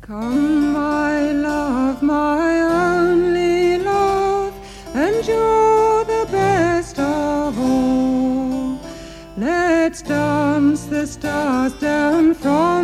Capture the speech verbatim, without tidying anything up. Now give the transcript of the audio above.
Come, my love, my only love, and you're the best of all. Let's dance the stars down from